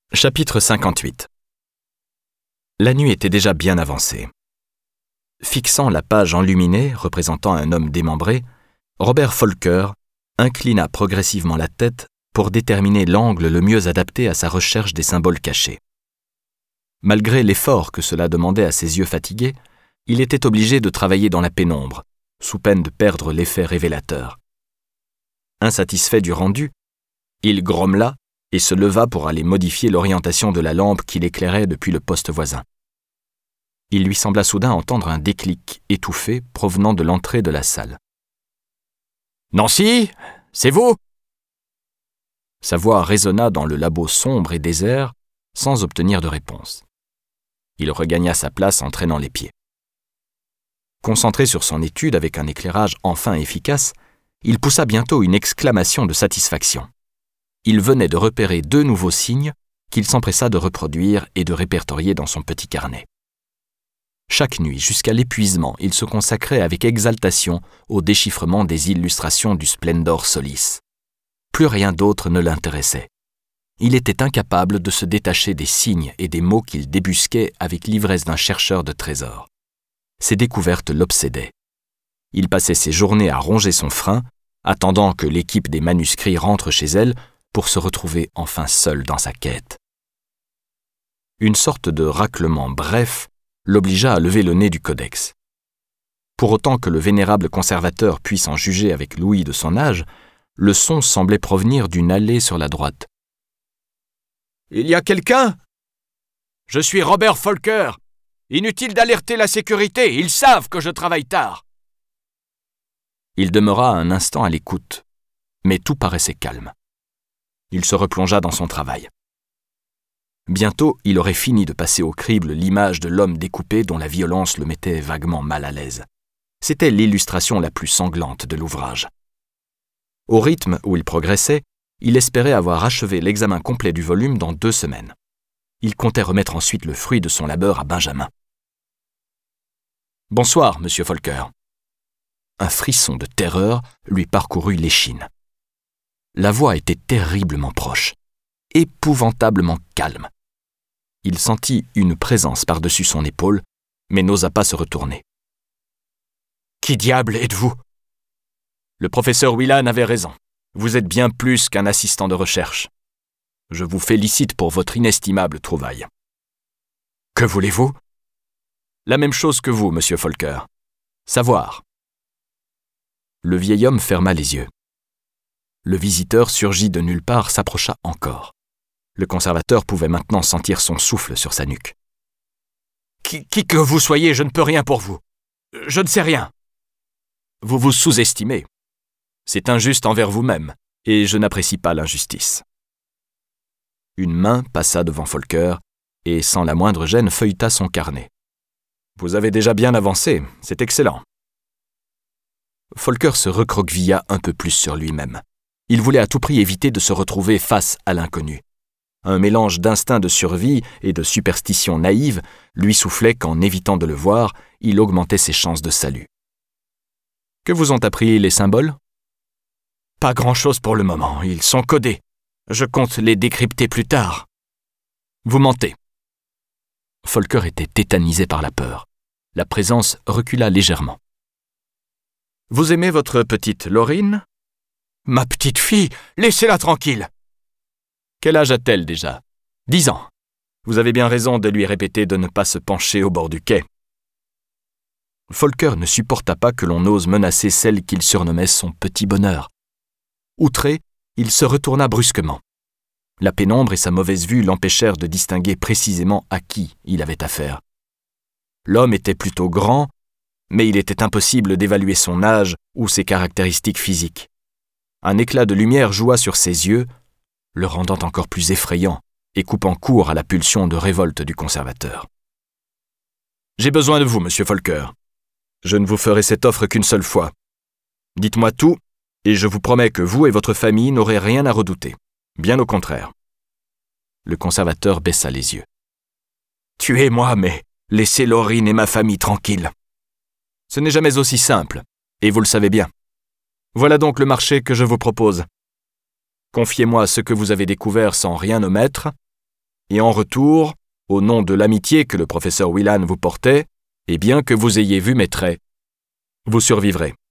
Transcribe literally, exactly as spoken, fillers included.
Chapitre cinquante-huit. La nuit était déjà bien avancée. Fixant la page enluminée représentant un homme démembré, Robert Folker inclina progressivement la tête pour déterminer l'angle le mieux adapté à sa recherche des symboles cachés. Malgré l'effort que cela demandait à ses yeux fatigués, il était obligé de travailler dans la pénombre, sous peine de perdre l'effet révélateur. Insatisfait du rendu, il grommela et se leva pour aller modifier l'orientation de la lampe qui l'éclairait depuis le poste voisin. Il lui sembla soudain entendre un déclic étouffé provenant de l'entrée de la salle. « Nancy, c'est vous ?» Sa voix résonna dans le labo sombre et désert sans obtenir de réponse. Il regagna sa place en traînant les pieds. Concentré sur son étude avec un éclairage enfin efficace, il poussa bientôt une exclamation de satisfaction. Il venait de repérer deux nouveaux signes qu'il s'empressa de reproduire et de répertorier dans son petit carnet. Chaque nuit, jusqu'à l'épuisement, il se consacrait avec exaltation au déchiffrement des illustrations du Splendor Solis. Plus rien d'autre ne l'intéressait. Il était incapable de se détacher des signes et des mots qu'il débusquait avec l'ivresse d'un chercheur de trésors. Ces découvertes l'obsédaient. Il passait ses journées à ronger son frein, attendant que l'équipe des manuscrits rentre chez elle pour se retrouver enfin seul dans sa quête. Une sorte de raclement bref l'obligea à lever le nez du codex. Pour autant que le vénérable conservateur puisse en juger avec l'ouïe de son âge, le son semblait provenir d'une allée sur la droite. « Il y a quelqu'un ? Je suis Robert Folker. Inutile d'alerter la sécurité, ils savent que je travaille tard. » Il demeura un instant à l'écoute, mais tout paraissait calme. Il se replongea dans son travail. Bientôt, il aurait fini de passer au crible l'image de l'homme découpé dont la violence le mettait vaguement mal à l'aise. C'était l'illustration la plus sanglante de l'ouvrage. Au rythme où il progressait, il espérait avoir achevé l'examen complet du volume dans deux semaines. Il comptait remettre ensuite le fruit de son labeur à Benjamin. « Bonsoir, monsieur Folker. » Un frisson de terreur lui parcourut l'échine. La voix était terriblement proche, épouvantablement calme. Il sentit une présence par-dessus son épaule, mais n'osa pas se retourner. « Qui diable êtes-vous ? » Le professeur Whelan avait raison. Vous êtes bien plus qu'un assistant de recherche. Je vous félicite pour votre inestimable trouvaille. « Que voulez-vous ? » La même chose que vous, monsieur Folker. Savoir. Le vieil homme ferma les yeux. Le visiteur surgit de nulle part s'approcha encore. Le conservateur pouvait maintenant sentir son souffle sur sa nuque. Qui, qui que vous soyez, je ne peux rien pour vous. Je ne sais rien. Vous vous sous-estimez. C'est injuste envers vous-même, et je n'apprécie pas l'injustice. Une main passa devant Folker et, sans la moindre gêne, feuilleta son carnet. Vous avez déjà bien avancé, c'est excellent. Folker se recroquevilla un peu plus sur lui-même. Il voulait à tout prix éviter de se retrouver face à l'inconnu. Un mélange d'instinct de survie et de superstition naïve lui soufflait qu'en évitant de le voir, il augmentait ses chances de salut. Que vous ont appris les symboles ? Pas grand-chose pour le moment, ils sont codés. Je compte les décrypter plus tard. Vous mentez. Folker était tétanisé par la peur. La présence recula légèrement. Vous aimez votre petite Laurine ? Ma petite fille, laissez-la tranquille. Quel âge a-t-elle déjà ? Dix ans. Vous avez bien raison de lui répéter de ne pas se pencher au bord du quai. Folker ne supporta pas que l'on ose menacer celle qu'il surnommait son petit bonheur. Outré, il se retourna brusquement. La pénombre et sa mauvaise vue l'empêchèrent de distinguer précisément à qui il avait affaire. L'homme était plutôt grand, mais il était impossible d'évaluer son âge ou ses caractéristiques physiques. Un éclat de lumière joua sur ses yeux, le rendant encore plus effrayant et coupant court à la pulsion de révolte du conservateur. « J'ai besoin de vous, monsieur Folker. Je ne vous ferai cette offre qu'une seule fois. Dites-moi tout, et je vous promets que vous et votre famille n'aurez rien à redouter. Bien au contraire. » Le conservateur baissa les yeux. « Tuez-moi, mais laissez Laurine et ma famille tranquilles. » Ce n'est jamais aussi simple, et vous le savez bien. Voilà donc le marché que je vous propose. Confiez-moi ce que vous avez découvert sans rien omettre, et en retour, au nom de l'amitié que le professeur Whelan vous portait, et bien que vous ayez vu mes traits, vous survivrez.